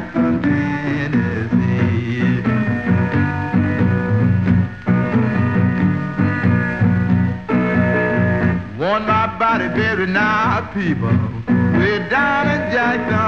Jackson, Tennessee. Want my body buried now, people, way down in Jackson,